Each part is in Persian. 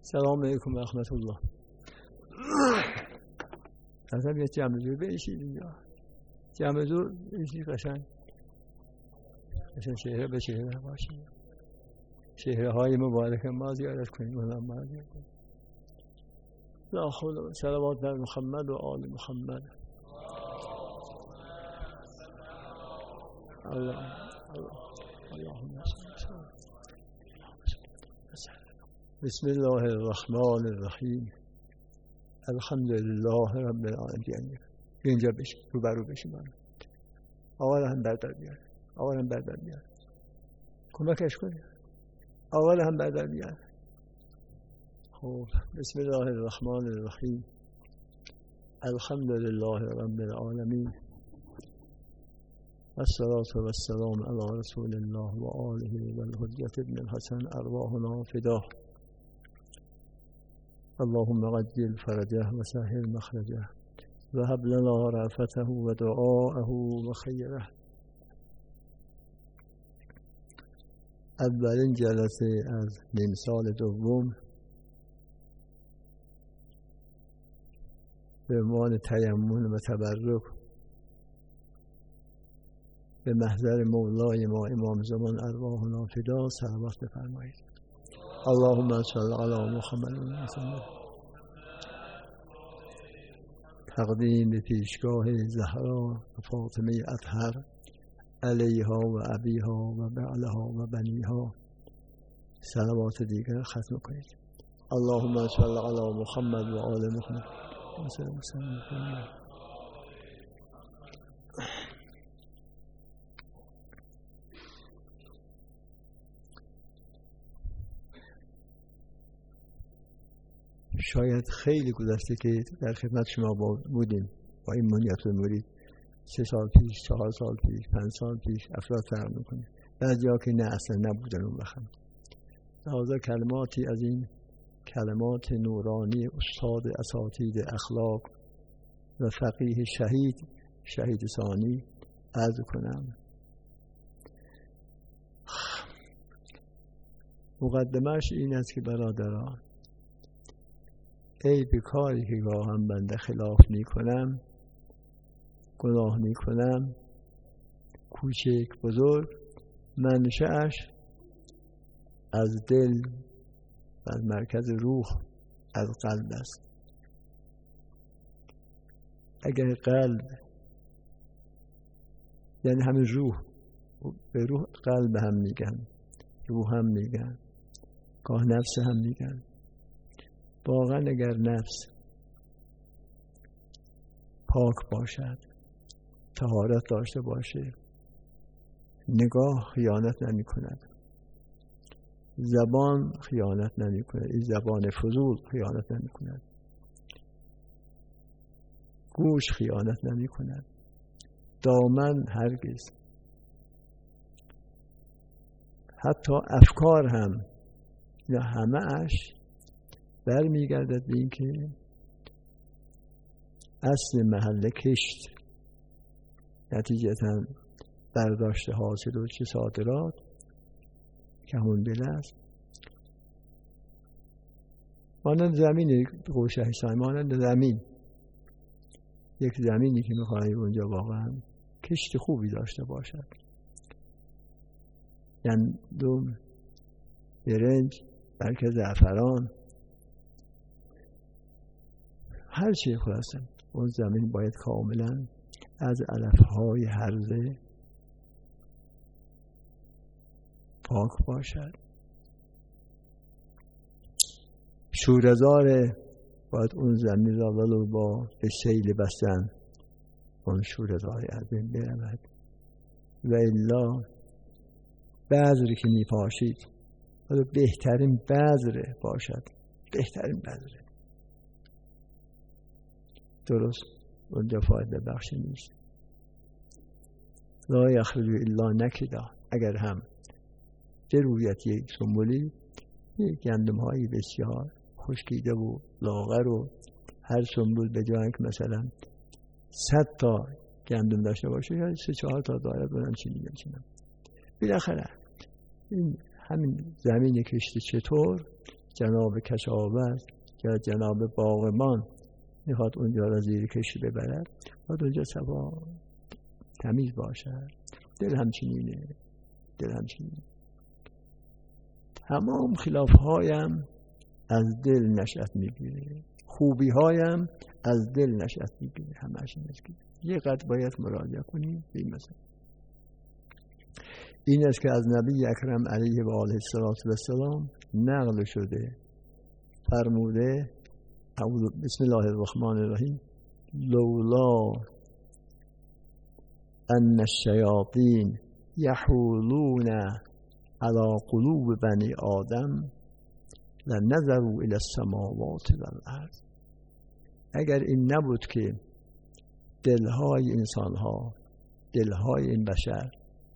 سلام علیکم و رحمت الله. اصلا یه جمع جور بشید اینجا، جمع جور بشید قشنگ چهره به چهره باشید، چهره های مبارک ما زیارت کنیم و ما زیارت کنیم. لا حول و صلوات بر محمد و آل محمد. اللهم بسم الله الرحمن الرحیم. الحمد لله رب العالمین. اینجا بشین، روبرو بشین. آقا هم بردار بیار، آقا هم بردار بیار، کمکش کنید، آقا هم بردار بیار. خب بسم الله الرحمن الرحیم. الحمد لله رب العالمین. الصلاة والسلام علی رسول الله و آله و الحجة ابن الحسن ارواحنا فداه. اللهم عجل فرجه و سهل مخرجه و هب لنا رأفته و دعاءه و خیره. اولین جلسه از نیم سال دوم به عنوان تیمم و تبرک به محضر مولای ما امام زمان ارواحنا فدا صلوات بفرمایید. اللهم صل علی محمد و محمد. تقدیم به پیشگاه زهرا و فاطمه اطهر علیها و ابیها و بعلها و بنیها صلوات دیگر ختم کنید. اللهم صل علی محمد و آل محمد. شاید خیلی گذشته که در خدمت شما بودیم با این منیت المرید، 3 سال پیش، 4 سال پیش، 5 سال پیش افراد فرق میکنه. بعضی ها که نه اصلا نبودن اون وقت. لذا کلماتی از این کلمات نورانی استاد اساتید اخلاق و فقیه شهید ثانی عرض کنم. مقدمش این است که برادران، ای به کاری که گاهم بنده خلاف می کنم، گناه می کنم، کوچک بزرگ، منشأش از دل و از مرکز روح، از قلب است. اگر قلب یعنی همین روح، به روح قلب هم میگن، روح هم میگن، گاه نفس هم میگن. واقعا اگر نفس پاک باشد، طهارت داشته باشه، نگاه خیانت نمی کند، زبان خیانت نمی کند، این زبان فضول خیانت نمی کند، گوش خیانت نمی کند، دامن هرگز، حتی افکار هم یا همه اش برمیگردد به این که اصل محل کشت نتیجتا برداشت حاصل و چه صادرات که همون دل است. مانند زمین قوشهستان، مانند زمین، یک زمینی که میخواهی اونجا واقعا کشت خوبی داشته باشد، گندم، برنج، بلکه زعفران، هر چی خلاصه اون زمین باید کاملا از علفهای هرزه پاک باشد. شوره‌زار باید اون زمین را ولو با به سیل بستن اون شوره‌زار از بین برود، و الا بذری که میپاشید ولو بهترین بذر باشد، بهترین بذر، درست اونجا فایده بخش نیست. لا یخرج الا نکدا. اگر هم به رویت یک سنبولی، یک گندم هایی بسیار خشکیده و لاغر و هر سنبول به جای که مثلا 100 تا گندم داشته باشه یا 3-4 تا داره، بودن چی میگن چنم. بالاخره این همین زمین کشتی چطور جناب کشاورز یا جناب باغبان میخواد اونجا را زیر کشی ببرد، باید اونجا صفا تمیز باشد. دل همچنینه. تمام خلافهایم از دل نشأت میگیره، خوبیهایم از دل نشأت میگیره، همش میگیره. یه قدر باید مراجعه کنیم به این مسئله. این است که از نبی اکرم علیه و آله السلام نقل شده، فرموده بسم الله الرحمن الرحیم لولا ان الشیاطین یحولون علی قلوب بنی آدم لنظروا الی السماوات والارض. اگر این نبود که دلهای انسانها، دلهای این بشر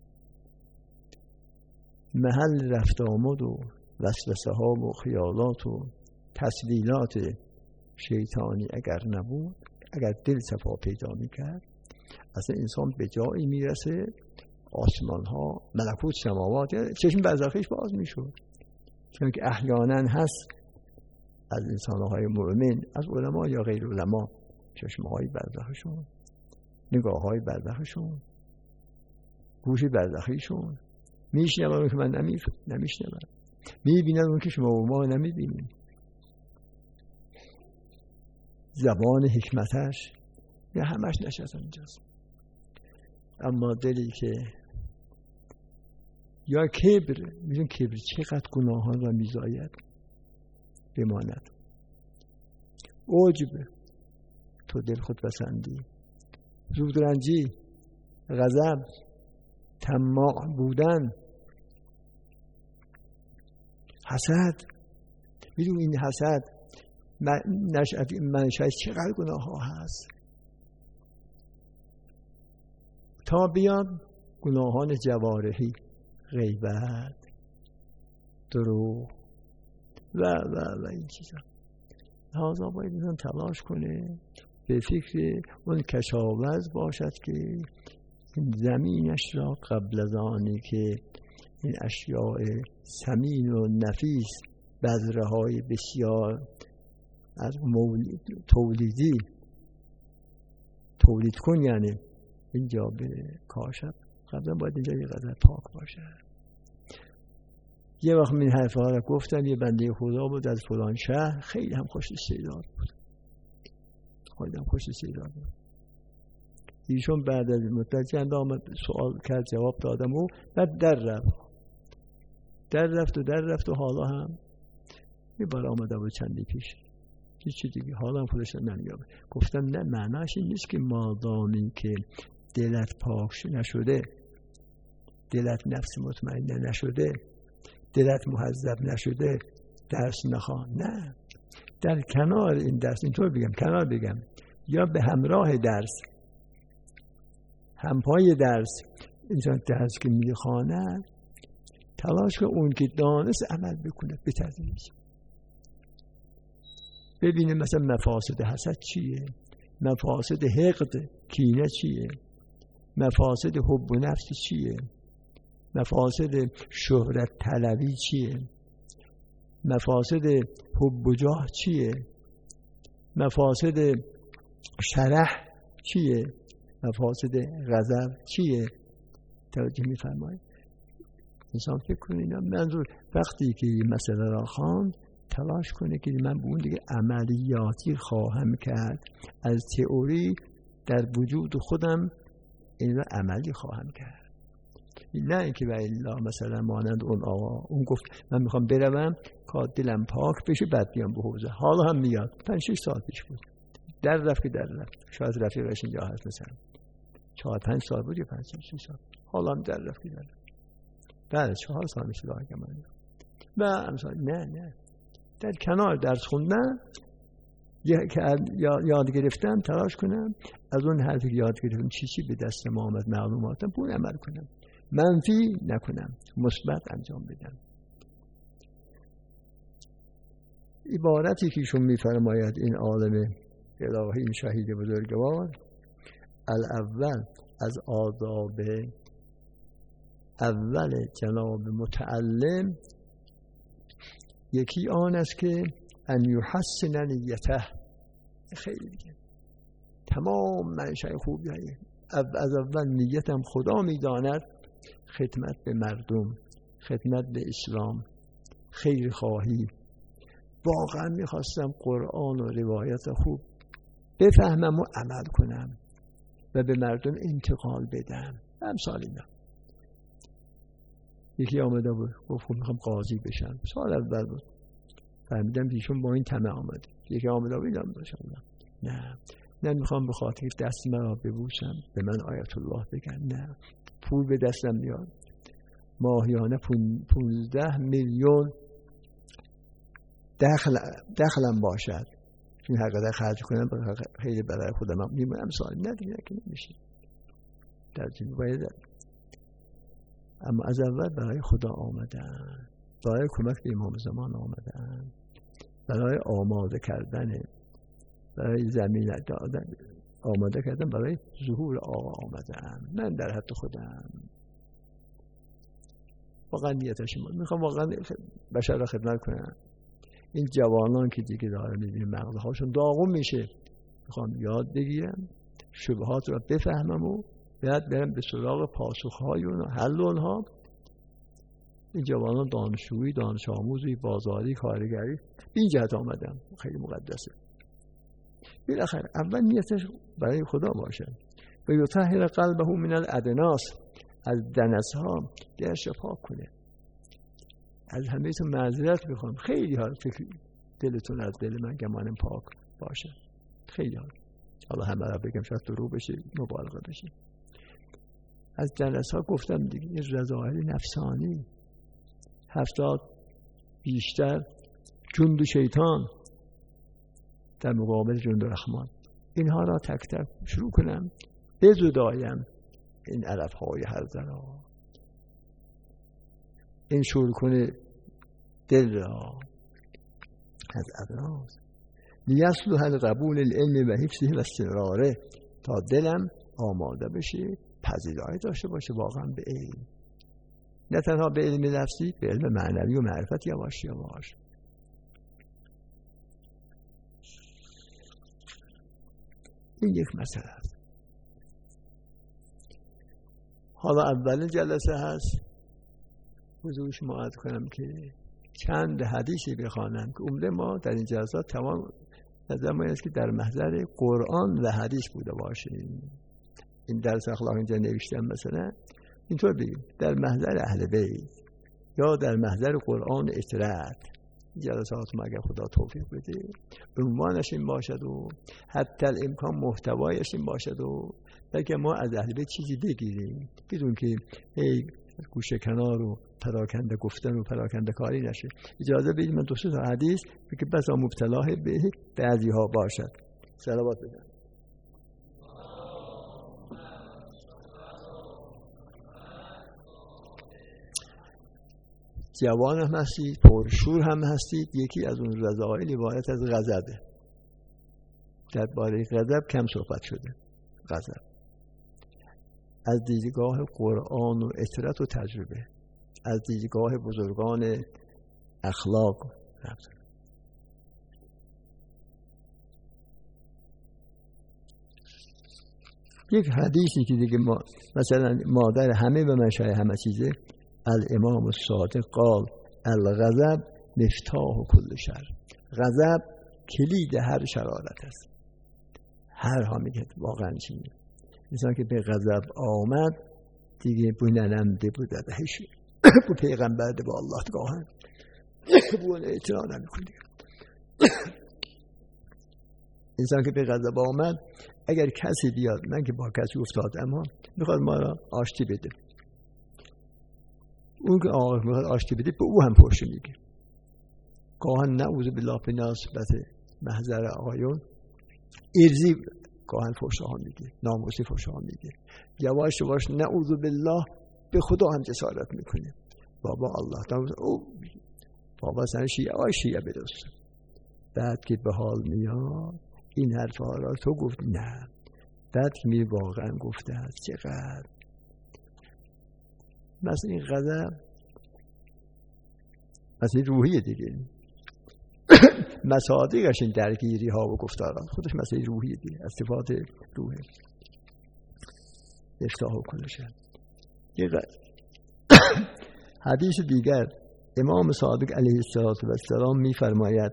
محل رفت آمد و وسوسه ها و خیالات و تسلیلات شیطانی اگر نبود، اگر دل صفا پیدا میکرد، اصلا انسان به جایی میرسه آسمان ها، ملکوت سماوات، چشم برزخیش باز میشود. چون که احیانا هست از انسانهای مؤمن، از علما یا غیر علما، چشمهای برزخشون، نگاههای برزخشون، گوش برزخیشون میشنون که من نمیشنون، میبینن اون که شما و ما نمیبینیم، زبان حکمتش یا همش نشست اونجاست. اما دلی که یا کبر، میدون کبر چقدر گناهان را میزاید بماند، عجب، تو دل خود پسندی، زودرنجی، غضب، طماع بودن، حسد. میدون این حسد منشأ چقدر گناه ها هست، تا بیان گناهان جوارحی، غیبت، دروغ و این چیزا. لذا باید انسان تلاش کنه به فکر اون کشاورز باشد که زمینش را قبل از آنی که این اشیاء ثمین و نفیس، بذره‌های بسیار از تولید کن، یعنی اینجا به کاشت، قبلا باید اینجا یه قدر پاک باشه. یه وقت من حرفا را گفتم، یه بنده خدا بود از فلان شهر، خیلی هم خوش استعداد بود، ایشون بعد از مدت چند آمد سوال کرد، جواب دادم و بعد در رفت و حالا هم یه بار آمده بود چندی پیش، هیچی دیگه حالا هم خودش نمیاد. گفتم نه، معناش این نیست که مادامی که دلت پاک نشده، دلت نفس مطمئنه نشده، دلت مهذب نشده، درس نخوان. نه، در کنار این درس، اینطور بگم، یا به همراه درس، همپای درس، انسان درس که میخواند تلاش کنه اون که دانست عمل بکنه به تدریج. ببینه مثلا مفاسد حسد چیه، مفاسد حقد کینه چیه، مفاسد حب و نفس چیه، مفاسد شهرت طلبی چیه، مفاسد حب و جاه چیه، مفاسد شرح چیه، مفاسد غضب چیه. توجه می‌فرمایید؟ انسان فکر کنه. منظور وقتی که این مسئله را خواند تلاش کنه که من به اون دیگه عملیاتی خواهم کرد، از تئوری در وجود خودم این را عملی خواهم کرد. نه اینکه و الا مثلا مانند اون آقا، اون گفت من میخوام بروم که دلم پاک بشه بعد بیام به حوزه، حالا هم میاد، 5-6 سال پیش بود، در رفت، شاید رفیقش اینجا هست، مثلا 4-5 سال بود یا 5-6 سال، حالا هم در رفت. بعد 4 سال میشه راه کمانی و امثال. نه، در کنار درس خوندن یاد گرفتم، تلاش کنم از اون حرفی که یاد گرفتم چی به دست ما آمد، معلوماتم پول عمل کنم، منفی نکنم، مثبت انجام بدم. عبارتی که ایشون میفرماید این عالم الهی، این شهید بزرگوار، الاول از آداب اول جناب متعلم یکی آن است که ان یحسن نیته، خیلی دیگه تمام منشأ خوبی از اول نیتم خدا میداند، خدمت به مردم، خدمت به اسلام، خیر خواهی. واقعا میخواستم قرآن و روایت خوب بفهمم و عمل کنم و به مردم انتقال بدم. امثال اینا. یکی آمده بود گفت میخوام قاضی بشم، سال اول بود، فهمیدم ایشون با این طمع آمده. یکی آمده بود اینم باشم، نه میخوام به خاطر دست مرا ببوسم به من آیت الله بگن، نه پول به دستم میاد ماهیانه 15 میلیون دخلم باشد، این حقیقت خرج کنم خیلی برای خودم میمونم سال، نه دیگه که نمیشه در جنوب باید. اما از اول برای خدا آمدن، برای کمک به امام زمان آمدن، برای آماده کردن، برای زمین آماده کردن، برای ظهور آقا آمدن. من در حد خودم واقعا نیتش میخوام واقعا بشر را خدمت کنم. این جوانان که دیگه داره میبینیم مغزهاشون داغون میشه، میخوام یاد بگیرم، شبهات را بفهمم و بعد برم به سراغ پاسخهای اونها، حل اونها. این جوانان دانشجویی، دانش آموزی، بازاری، کارگری به این جهت آمدم، خیلی مقدسه. بالاخره اول نیتش برای خدا باشه و یطهر قلبه من الادناس، از دنس‌ها دلش را پاک کنه. از همه‌تون معذرت میخوام، خیلی ها فکر دلتون از دل من گمانم پاک باشه، خیلی ها، حالا همه را بگم شاید درو بشه، مبالغه بشه. از دنس‌ها گفتم دیگه، این رضایل نفسانی 70 بیشتر جند شیطان در مقابل جند رحمان، اینها را تک تک شروع کنم بزدایم. این علف‌های هر ذرا، این شور کنه دل را از ادراس، لیصلح القبول العلم و حفظه و استمراره، تا دلم آماده بشه، پذیرایی داشته باشه واقعا به علم، نه تنها به علم لفظی، به علم معنوی و معرفت یواش یواش. این یک مسئله است. حالا اول جلسه هست حضور شما عرض کنم که چند حدیثی بخوانم که عمده ما در این جلسات تمام نظر ما است که در محضر قرآن و حدیث بوده باشیم. این درس اخلاق اینجا نوشتم مثلا اینطور بگیم در محضر اهل بیت یا در محضر قرآن اطرت. جلسات ما اگر خدا توفیق بده عنوانش این باشد و حتی الامکان محتوایش این باشد و بلکه ما از اهل بیت چیزی بگیریم بدون که گوشه کنار و پراکنده گفتن و پراکنده کاری نشه. اجازه بدید من 2 تا حدیث که بسا مبتلا به بعضی ها باشد. صلوات بزن. جوان هم هستید، پرشور هم هستید. یکی از اون رضایل عبارت از غضبه. درباره غضب کم صحبت شده. غضب از دیدگاه قرآن و اطرت و تجربه، از دیدگاه بزرگان اخلاق رفت. یک حدیثی که دیگه ما مثلا مادر همه و منشأ همه چیزه، الامام الصادق قال الغضب مفتاح کل شر. غضب کلید هر شرارت است. هر ها میگه واقعا چیه مثلا که به غضب آمد دیگه بیننده بود هیچ bu پیغمبر de با الله گاهن bu اعتراض نمیکنه. انسان که به غضب آمد اگر کسی بیاد، من که با کسی افتادم میخواد ما را آشتی بده، اون که آقا میخواد آشتی بده به او هم فرشه میگه. گاهن نعوذ بالله به نسبت محضر آقایون ارزی گاهن فرشه ها میگه، ناموسی فرشه ها میگه. یواش یواش نعوذ بالله به خدا هم جسارت میکنه. بابا الله تعالی او بابا سن شیعه بدست. بعد که به حال میاد این حرفا را تو گفت نه، بعد که می واقعا گفته است چقدر مثلا این غضب مثلا روحیه دیگه. مصادیقش این درگیری ها و گفتارات خودش مسئله روحی دیگه، از صفات روحی افتاح و کلشه. حدیث دیگر امام صادق علیه السلام میفرماید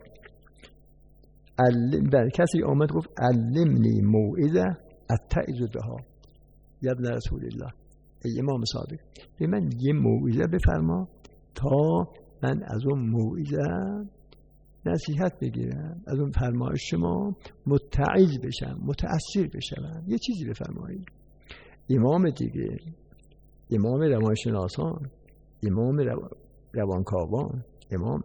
بر کسی آمد گفت علمنی موعظه اتعظ بها یا ابن رسول الله، ای امام صادق به من یه موعظه بفرما تا من از اون موعظه نصیحت بگیرم، از اون فرمایش شما متعظ بشم، متأثر بشم، یه چیزی بفرمایید. امام دیگه، امام روانشناسان، امام روانکاوان، امام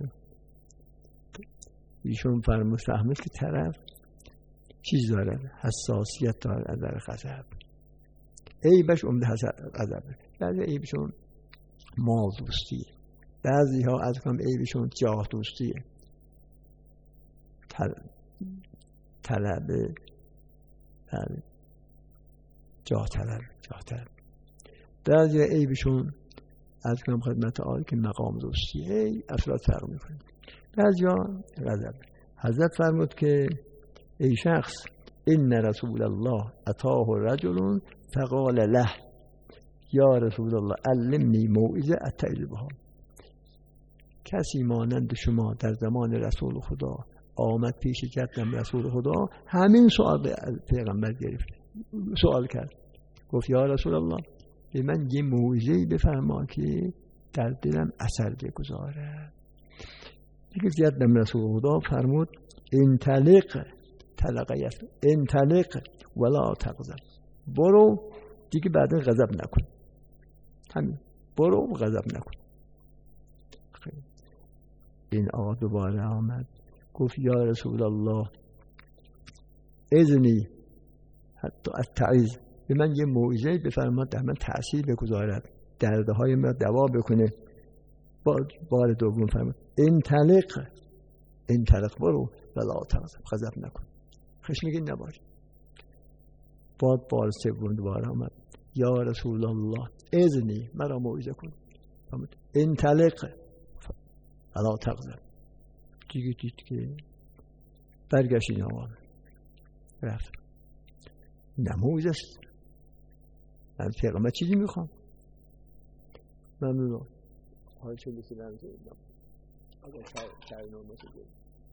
ایشون فهمید که طرف چیز داره، حساسیت داره از در غضب، عیبش عمده غضب، بعضی عیبشون مال دوستیه، بعضی ها از کم عیبشون جاه دوستیه، طلب جاه طلب، بعضی عیبشون از کم خدمت آل که مقام دوستیه، افراد فرق میکنه، بعضی ها غضب. حضرت فرمود که ای شخص ان رسول الله اتاه رجل فقال له یا رسول الله علمنی موعظه اتعظ بها. کسی مانند شما در زمان رسول خدا آمد پیش جدم رسول خدا، همین سوال از پیغمبر گرفت، سوال کرد، گفت یا رسول الله به من یه موعظه‌ای بفرما که در دلم اثر بگذاره. دیگه جدم رسول خدا فرمود انطلق ولا تغضب، برو دیگه بعد غضب نکن، همین برو و غضب نکن. این آقا دوباره آمد گفت یا رسول الله اذنی حتی اتعظ، به من یه موعظه بفرما در من تأثیر بگذارد، دردهای من دوا بکنه. بار دوم فرمود انطلق برو ولا تغضب، غضب نکن، خشمگین نباش. بار سوم دوباره آمد یا رسول الله اذنی مرا موعظه کن، انطلق ولا تغضب. دیگه دید که برگشت این آقا رفت، نموعظه است، من پیغمبر چیزی میخوام، ممنونم حال چه بسیدن اگر شرنامه شده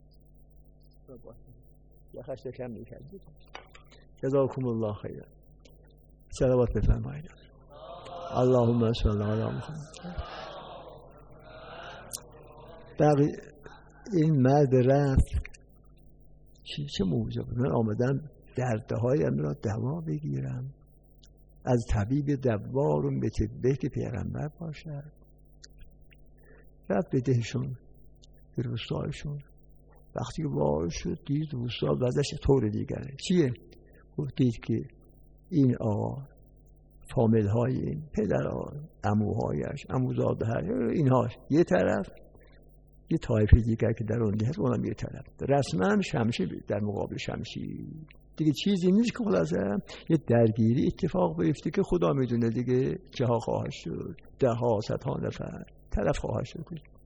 یا خشت کم میکردید. جزاکم الله خیرا. صلوات بفرمایید. اللهم صل علی محمد. باقی این مرد رفت، چه موضوع بود؟ من آمدم دردهایم را دوا بگیرم، از طبیب دوارم به طبه که پیغمبر باشد. رفت به دهشون، به روستایشون. وقتی وارد شد دید روستا وضعش طور دیگره. چیه؟ دید که این آقا فامیل های این پدر عموهایش، عموزاده اینهاش یه طرف، یه طایفه دیگر که در اون هست اونم یه طرف. رسما هم شمشیر در مقابل شمشیر، دیگه چیزی نیست که خلاصه یه درگیری اتفاق بیفته که خدا میدونه دیگه چه خواهد شد، ده ها صدها نفر طرف خواهد شد.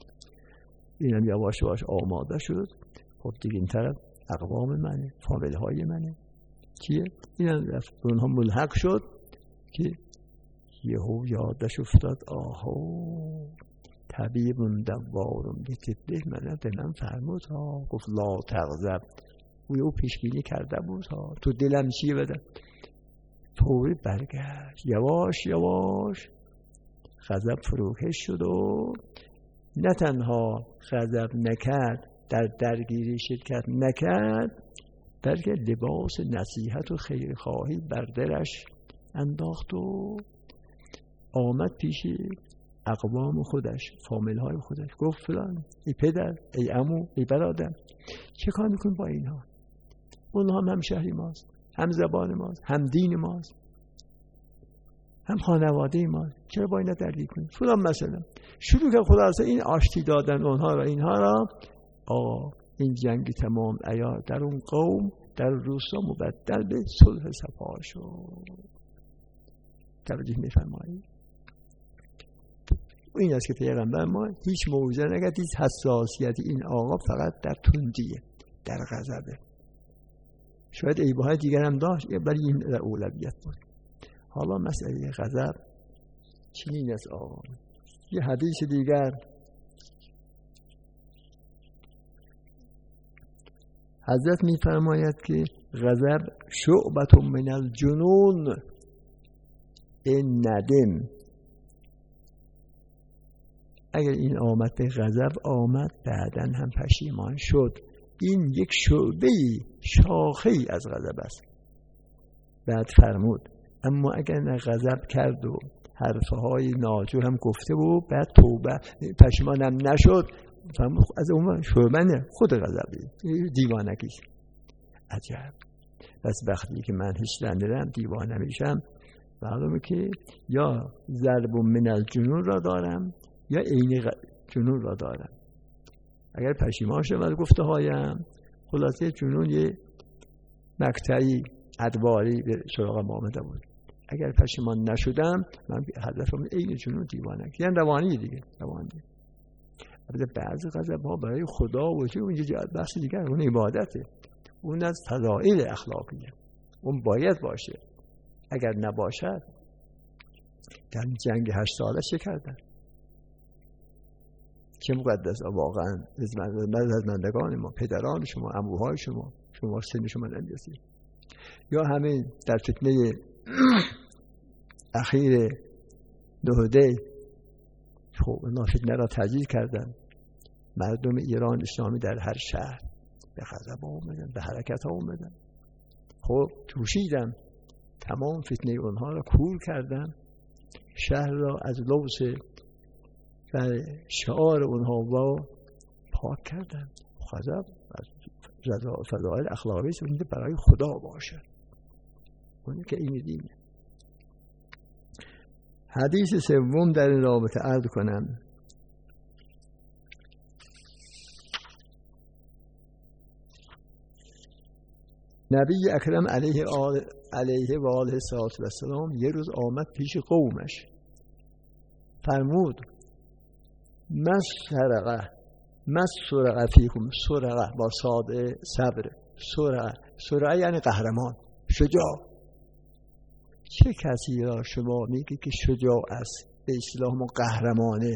اینم یواش یواش آماده شد. خب دیگه این طرف اقوام منه، فامیل های منه، کیه؟ اینم رفت اونها ملحق شد که یهو یادش افتاد آها طبیبون دوارم به طبه منه به من فرمود ها، گفت لا تغضب، او پیشبینی کرده بود ها، تو دلم چیه بدم. طوری برگشت، یواش یواش غضب فروکش شد و نه تنها غضب نکرد، در درگیری شرکت نکرد، بلکه لباس نصیحت و خیرخواهی بر دلش انداخت و آمد پیش اقوام خودش، فامیل های خودش، گفت فلان ای پدر، ای عمو، ای برادر، چه کار میکن با اینها؟ اونها هم شهری ماست، هم زبان ماست، هم دین ماست، هم خانواده ماست، چرا با اینا درگیر کنیم؟ فلان مثلا شروع که خلاصه این آشتی دادن اونها را اینها را. این جنگ تمام عیار در اون قوم در روستا مبدل به صلح صفا شد. توجه می‌فرمایید؟ این است که پیغمبر ما هیچ موضوع نگرد، هیچ حساسیت این آقا فقط در تندیه، در غضبه. شاید عیب‌های دیگر هم داشت ولی این در اولویت بود. حالا مسئله غضب چنین است آقا. یه حدیث دیگر حضرت می‌فرماید که غضب شعبة من الجنون این ندم. اگر این آمد به غضب آمد بعداً هم پشیمان شد، این یک شعبه‌ای شاخه‌ای از غضب است. بعد فرمود اما اگر نه غضب کرد و حرفهای ناجور هم گفته و بعد توبه پشیمانم نشد، فرمود از اون شعبه خود غضبی دیوانگی. عجب. پس وقتی که من هیچ ندارم دیوانه میشم، معلومه که یا ضرب من الجنون را دارم یا عین جنون را دارم. اگر پشیمان شدم از گفته هایم، خلاصه جنون یه مقطعی ادواری به سراغ ما آمده بود. اگر پشیمان نشدم من هدفم عین جنون دیوانه، یعنی روانی دیگه، روانی. البته بعضی غضب ها برای خدا و چه اونجا بحث دیگر، اون عبادته، اون از فضائل اخلاقیه، اون باید باشه. اگر نباشد در جنگ 8 ساله چه کردن؟ چه مقدس واقعا رضامندگان ما، پدران شما، عموهای شما سن شما نمی‌رسید. یا همین در فتنه اخیر نهده، خب اونا فتنه را تجدید کردن. مردم ایران اسلامی در هر شهر به غضب آمدن، به حرکت آمدن. خب توشیدم، تمام فتنه اونها را کور کردم، شهر را از لوث و شعار اونها و پاک کردن. غضب از فضائل اخلاقی است که برای خدا باشه، اونی که این دینه. حدیث سوم در این رابطه عرض کنم. نبی اکرم علیه و آله السلام یه روز آمد پیش قومش، فرمود مسرقه فیکم، سرقه با صاد صبر، سرقه یعنی قهرمان، شجاع. چه کسی را شما میگی که شجاع است، به اصطلاح ما قهرمانه؟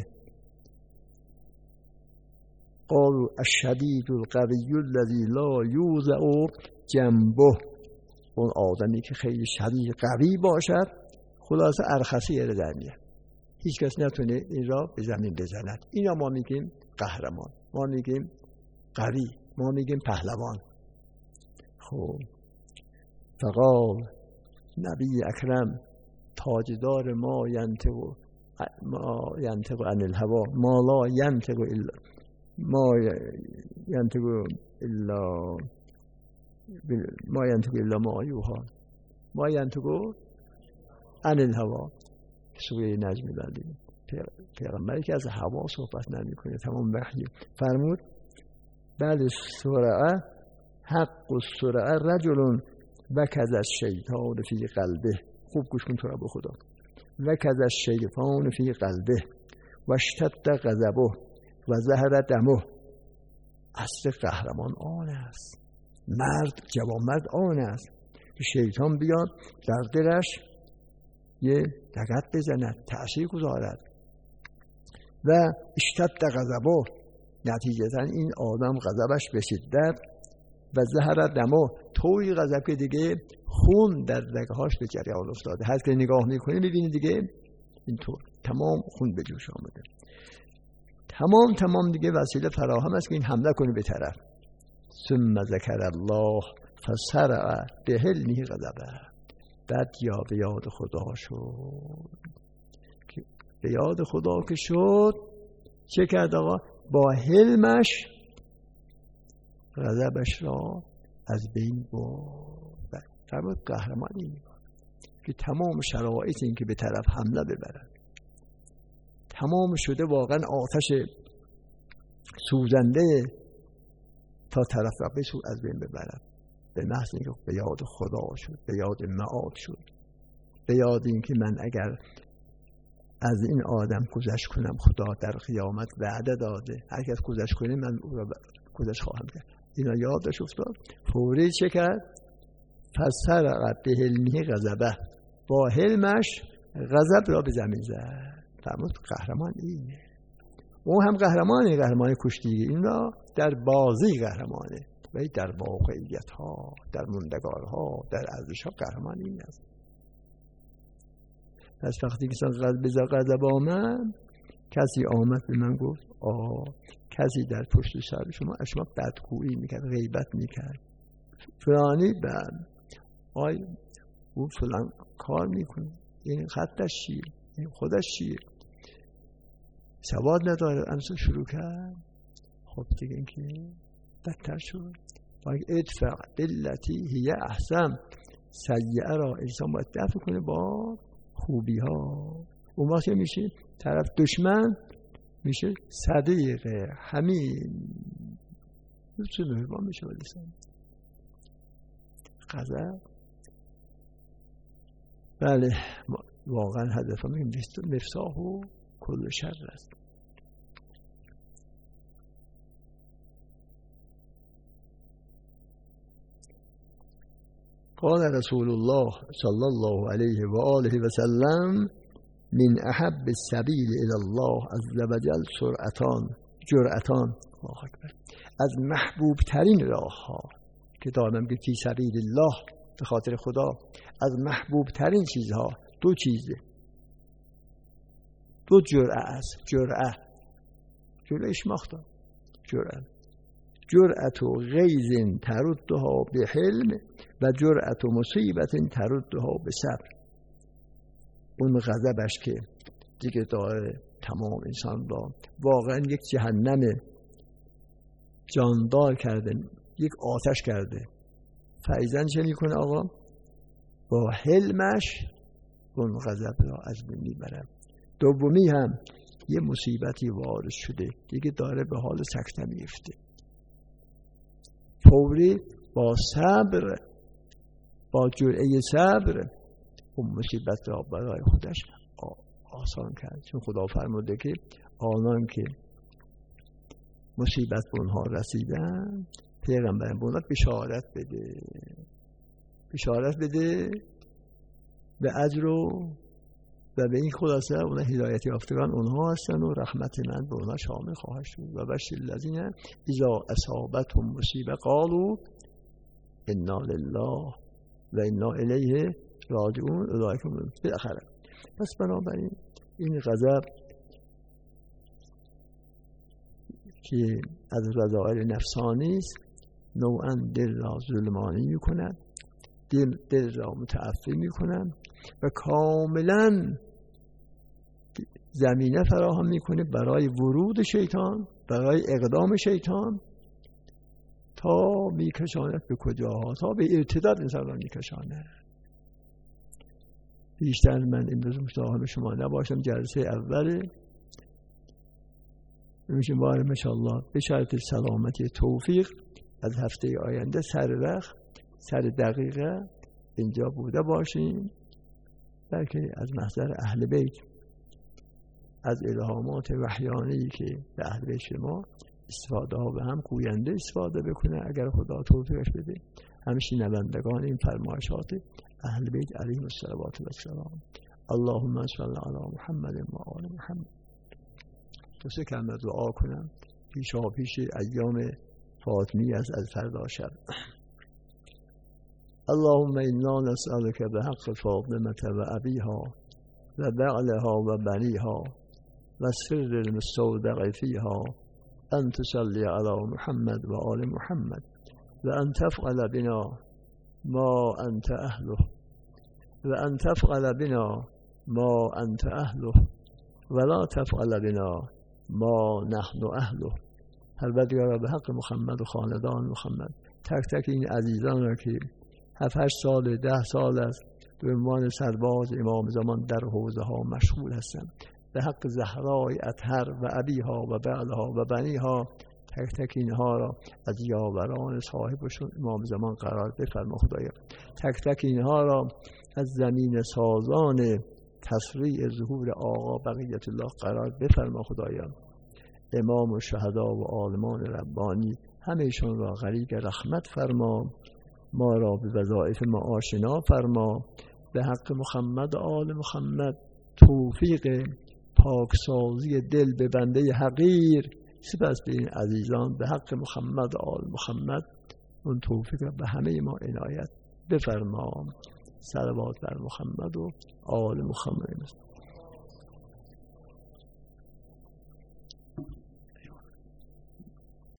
قالوا الشدید القوی الذی لا یوضع جنبه، اون آدمی که خیلی شدید قوی باشد، خلاصه ارخصی در میاد، هیچ کس نتونه این را به زمین بزند. اینا ما میگیم قهرمان، ما میگیم قوی، ما میگیم پهلوان. خب فقال نبی اکرم تاجدار ما ینطق عن الهوا ما لا ینطق الا ما ینطق ما یوها ما ینطق عن الهوا. سوره نجم دادیم، پیغمبری که از هوا صحبت نمیکنه، تمام وحی. فرمود بعد سرعه حق السرعه رجل وکز الشیطان فی قلبه. خوب گوش کن تو را به خدا. وکز الشیطان فی قلبه و اشتد غضبه و ظهر دمه. اصل قهرمان آن است، مرد، جوانمرد آن است که شیطان بیاد در دلش یه دقت بزند، تأثیر گذارد. و اشتد غضبه، نتیجتا این آدم غضبش به شدت و ظهر دمه، طوری غضب که دیگه خون در رگهاش به جریان افتاده. هر که نگاه میکنه میبینی دیگه اینطور تمام خون به جوش آمده، تمام دیگه وسیله فراهم است که این حمله کنه به طرف. ثم ذکر الله فسرع به حلمه غضبه. بعد به یاد خدا شد، به یاد خدا که شد چه کرد آقا؟ با حلمش غضبش را از بین برد. فرمود قهرمانی که تمام شرایط این که به طرف حمله ببرد تمام شده، واقعا آتش سوزنده تا طرف را از بین ببرد. به محض اینکه به یاد خدا شد، به یاد معاد شد، به یاد این که من اگر از این آدم گذشت کنم. خدا در قیامت وعده داده هر کس گذشت کنه من او را گذشت خواهم کرد. اینا یادش افتاد. فوری چه کرد؟ فسرق به حلمه غضبه، با حلمش غضب را به زمین زد. فرمود قهرمان اینه. اون هم قهرمان کشتی، این را در بازی قهرمانه، ولی در واقعیت ها، در موندگارها، در ارزش ها قهرمان این است. پس وقتی که غضب آمد، کسی آمد به من گفت کسی در پشت سر شما بدگویی میکرد، غیبت میکرد، فلانی او فلان کار میکنه، این خطش چیه، این خودش چیه، سواد نداره. امسا شروع کرد. خب دیگه این که بدتر شد. باید ادفع بالتی هی احسن، سیئه را انسان باید دفع کنه با خوبی ها. اون وقت میشه طرف دشمن میشه صدیق همین چه مهربان میشه. ولیسان غضب بله واقعا هدف همین مفتاح و کل شر است. قال رسول الله صلی الله علیه و آله و سلم من احب السبیل الی الله عز وجل جرأتان. از محبوب ترین راه ها که دارم که فی سبیل الله، به خاطر خدا، از محبوب ترین چیزها دو چیزه، دو جرأه است. جرأه شماختن، جرأت و غیظ تردها به حلم و جرأت و مصیبت تردها به صبر. اون غضبش که دیگه داره تمام انسان را واقعا یک جهنم جاندار کرده، یک آتش کرده. فایزن چه میکنه آقا؟ با حلمش اون غضب را از بین میبره. دومی هم یه مصیبتی وارد شده، دیگه داره به حال سکته میفته. فوری با صبر، با جرعه صبر اون مصیبت را برای خودش آسان کرد. چون خدا فرموده که آنان که مصیبت به اونها رسیدن پیغمبر به اونها بشارت بده به اجر و به این خلاصه اونها هدایت یافتگان اونها هستن و رحمت من به اونها شامل خواهد شد. و بشر الذین اذا اصابتهم مصیبه قالوا انا لله و انا الیه راجعون اولئک هم بالاخره. پس بنابراین این غضب که از رذائل نفسانی است، نوعا دل را ظلمانی میکنند، دل را متعفی میکنند و کاملا زمینه فراهم میکنه برای ورود شیطان، برای اقدام شیطان، تا میکشاند به کجاها؟ تا به ارتداد انسان را میکشاند. بیشتر من امروز مصاحبه شما نباشم، جلسه اوله میشیم وارد انشاءالله به شرط سلامتی توفیق از هفته آینده سر وقت، سر دقیقه اینجا بوده باشیم، بلکه از محضر اهل بیت، از الهامات وحیانه‌ای که به اهل بیت شما استفاده ها به هم گوینده استفاده بکنه اگر خدا توفیقش بده. همیشه نوندگان این فرمایشات اهل بیت علیهم الصلوات و السلام. اللهم صل علی محمد و آل محمد. تو سه کلمه دعا کنم پیش ایام فاطمی از فردا شب. اللهم انا نسألك بحق فاطمة و ابیها و بعلها و بنیها و سر المستودع فیها ان تصلی علی محمد و آل محمد و ان تفعل بنا ما انت اهله و ان تفعل بنا ما انت اهله ولا تفعل بنا ما نحن اهله. پروردگارا به حق محمد و خاندان محمد، تک تک این عزیزان را که 7-8 سال 10 سال است به عنوان سرباز امام زمان در حوزه ها مشغول هستند، به حق زهرای اطهر و ابیها و بعلها و بنیها، تک تک اینها را از یاوران صاحبشون امام زمان قرار بفرما خدایا. تک تک اینها را از زمین سازان تسریع ظهور آقا بقیت الله قرار بفرما خدایا. امام و شهدا و عالمان ربانی همه‌شان را غریق رحمت فرما. ما را به وظایف ما آشنا فرما. به حق محمد و آل محمد توفیق پاکسازی دل به بنده حقیر. سپس به این عزیزان به حق محمد و آل محمد اون توفیق به همه ما عنایت بفرما. صلوات بر محمد و آل محمد.